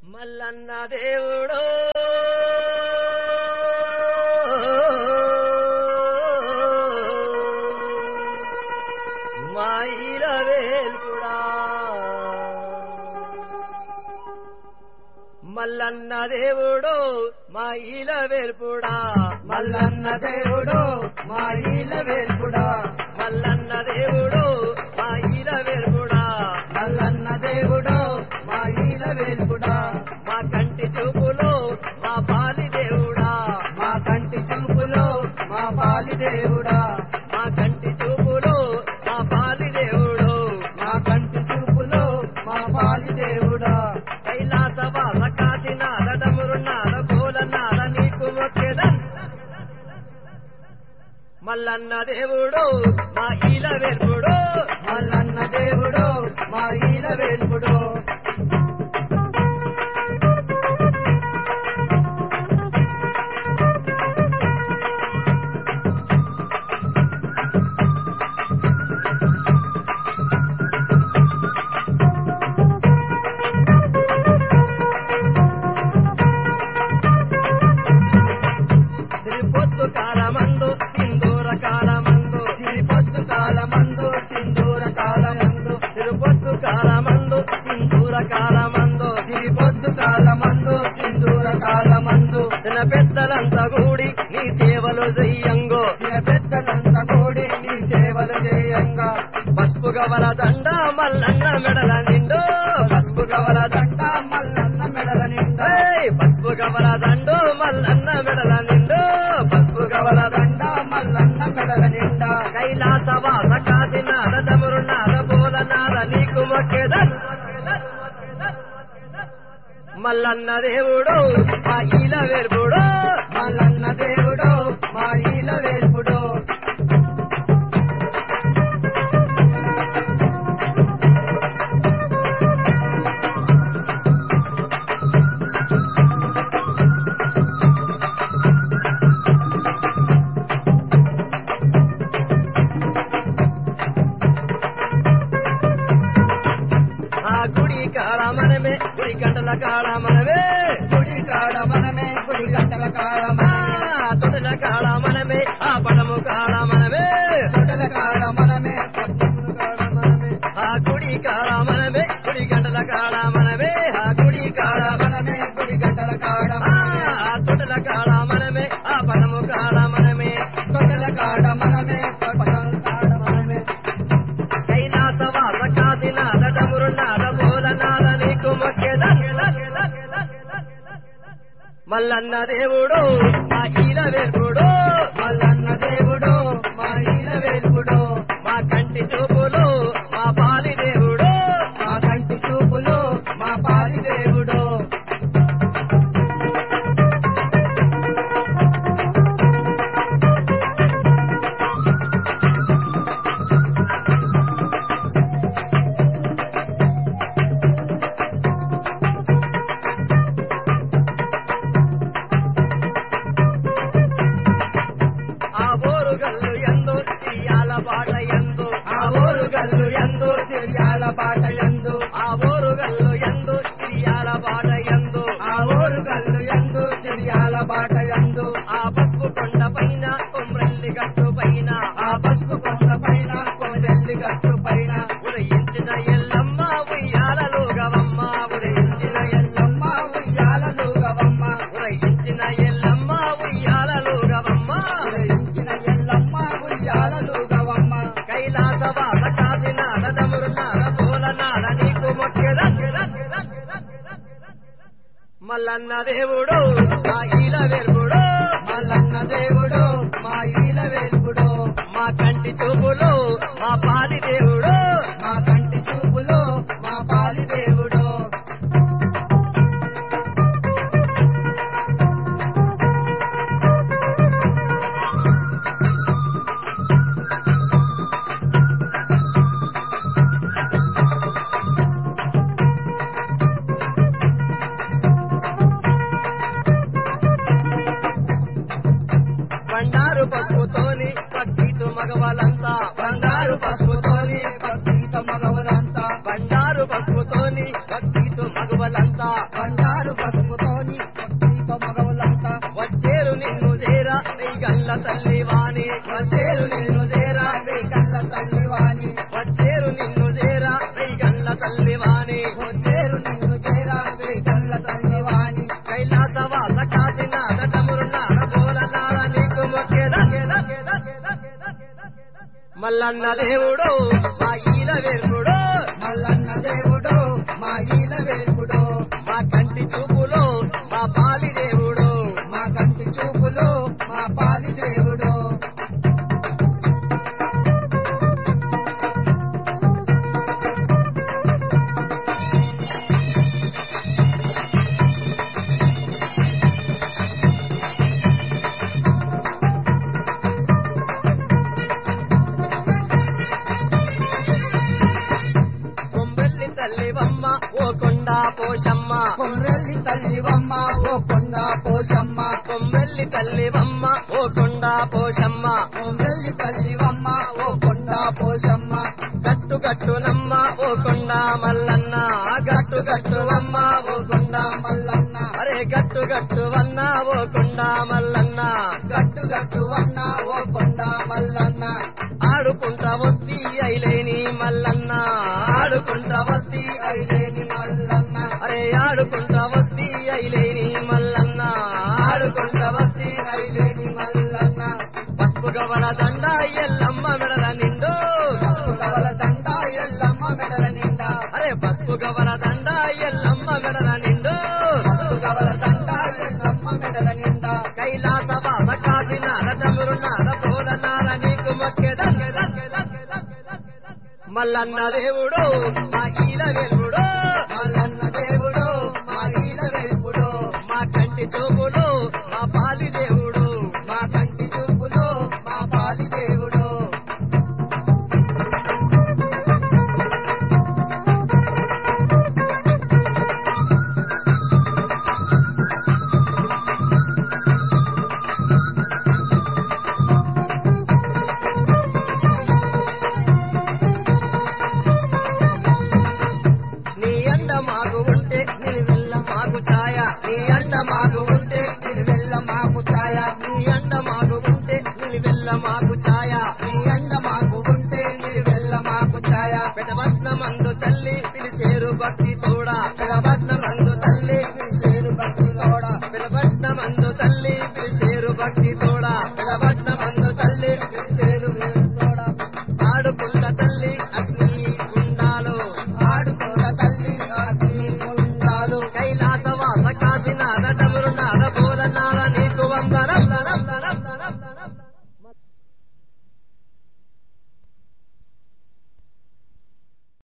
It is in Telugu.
మల్లన్న దేవుడు మాయిల వేల్పుడా మల్లన్న దేవుడు మాయిల వేల్పుడా మల్లన్న దేవుడు మాయిల వేల్పుడా మల్లన్న దేవుడు మాయిల వేల్పుడా మల్లన్న దేవుడు మాయిల వేల్పుడా మా కంటి చూపులో మా పాలి దేవుడా మా కంటి చూపులో మా పాలి దేవుడా మా కంటి చూపులో మా పాలి దేవుడు మా కంటి చూపులో మా పాలి దేవుడా కైలాసవాస కాశీనాథ డమురునాథ భోలనాథ నీకు మొక్కెదన్ మల్లన్న దేవుడు మా ఈల వేల్పుడు మల్లన్న దేవుడు మాయిల వేల్పుడు సిరిపొత్తు కాలమందు సింధూర కాలమందు సిరిపొద్దు కాలమందు సింధూర కాలమందు సిరిపొత్తు కాలమందు సింధూర కాలమందు సిరిపొద్దు కాలమందు సింధూర కాలమందు చిన్న పెద్దలంతా కూడి నీ సేవలు చెయ్యంగో చిన్న పెద్దలంతా కూడి నీ సేవలు చేయంగా పసుపు గవల దండ మల్లన్న మెడల నిండు పసుపు గవల దండ దండ మల్లన్న మెడల నిండా పసుపు గవల దండు మల్లన్న మెడల నిండు పసుపు గవల దండ మల్లన్న మెడల నిండా కైలాసవాస కాశీనాథ డమురునాథ భోలనాథ నీకు మొక్కెదన్ మల్లన్న దేవుడు మా ఈల వేర్పుడు మల్లన్న దేవుడు మాయిల వేల్పుడు ఆ గుడి కాడ మనమే గుడి గంటల కాడ మనమే గుడి కాడ మనమే గుడి గంటల కాడ ఆ తొడల కాడ మనమే ఆ పడము కాడ మనమే తొడల కాడ మనమే పట్టణముల కాడ మనమే ఆ గుడి కాడ మనమే గుడి గంటల కాడ మనమే ఆ గుడి కాడ మనమే గుడి గంటల కాడ ఆ తొడల కాడ మనమే ఆ పడము కాడ మనమే తొడల కాడ మనమే పట్టణముల కాడ మనమే కైలాసవాస కాశీనాథ డమురునాథ భోలనాథ నీకు మొక్కెదన్ మల్లన్న దేవుడు మా ఈల వేల్పుడు మల్లన్న దేవుడు మాయిల వేల్పుడు మా కంటి చూపులు మా పాలి దేవుడు మా కంటి చూపులు మా పాలి దేవుడు ఆ బోరుగల్లు ఎందు చిరియాల పాట ఎందు ఆ ఊరు గల్లు ఎందు సిరియాల పాట ఎందు ఆ బోరుగల్లు ఎందు చిరియాల పాట ఎందు ఆ ఊరు గల్లు ఎందు సిరియాల పాట ఎందు ఆ పసుపు కొండ పైన కొమ్రెల్లి గట్టు పైన ఆ పసుపు కొండ పైన కొమ్మెల్లి గట్టు పైన ఉదయించిన ఎల్లమ్మ ఉయ్యాలలోగవమ్మ ఉదయించిన ఎల్లమ్మ ఉయ్యాలలుగవమ్మ ఉదయించిన ఎల్లమ్మ ఉయ్యాలలోగవమ్మ ఉదయించిన ఎల్లమ్మ ఉయ్యాలలుగవమ్మ కైలాసవాస కాశీనాథ డమురునాథ భోలనాథ నీకు మొక్కెదన్ మల్లన్న దేవుడు మా ఈల వేర్పుడు మల్లన్న దేవుడు మాయిల వేల్పుడు మా కంటి చూపులు మా పాలి దేవుడు మా కంటి చూపులు మా పాలి దేవుడు బండారు పసుపుతోని భక్తితో మగవులంతా వచ్చేరు నిన్ను చేరా వెయ్యగల్ల తల్లి వాణి వచ్చేరు నిన్ను చేరా వేగల్ల తల్లి వాణి వచ్చేరు నిన్ను చేరా వెయ్యగల్ల తల్లి వాణి వచ్చేరు నిన్ను చేరా వేగల్ల తల్లి వాణి కైలాసవాస కాశీనాథ డమురునాథ బోలనాథ నీకు మొక్కేదా మల్లన్న దేవుడు మా ఈల వేర్పుడు మల్లన్న దేవుడు మా ఈల వేల్పుడు మా కంటి చూపులో మా పాలి దేవుడు మా కంటి చూపులో మా పాలి దేవుడు కొంబెల్లి తల్లివమ్మ ఓ కొండా పోషమ్మ కొమ్రెల్లి తల్లివమ్మ ఓ కొండ పోషమ్మ కొంబెల్లి తల్లివమ్మ ఓ కొండా పోషమ్మ కొమ్రెల్లి తల్లివమ్మ ఓ కొండ పోషమ్మ గట్టు గట్టునమ్మ ఓ కొండా మల్లన్న గట్టు గట్టువమ్మ ఓ కొండా మల్లన్న అరే గట్టు గట్టువన్న ఓ కొండా మల్లన్న గట్టు గట్టు అన్న ఓ కొండ మల్లన్న ఆడుకుంటా వస్తి ఐలేని మల్లన్న ఆడుకుంటా వస్తి ఐలేని మల్లన్న అరే ఆడుకుంటా వస్తి ఐలేని మల్లన్న ఆడుకుంటా వస్తి ఐలేని మల్లన్న పసుపు గవల దండ ఎల్లమ్మ మెడల నిండు కవల దండ ఎల్లమ్మ మెడల నిండా అరే పసుపు గవల దండ ఎల్లమ్మ మెడల నిండు కవల దండ ఎల్లమ్మ మెడల నిండా కైలాస వాస కాశీనాథ డమురునాథ బోలనాథ నీకు మొక్కేదా మల్లన్న దేవుడు మా ఈల వెల్పుడు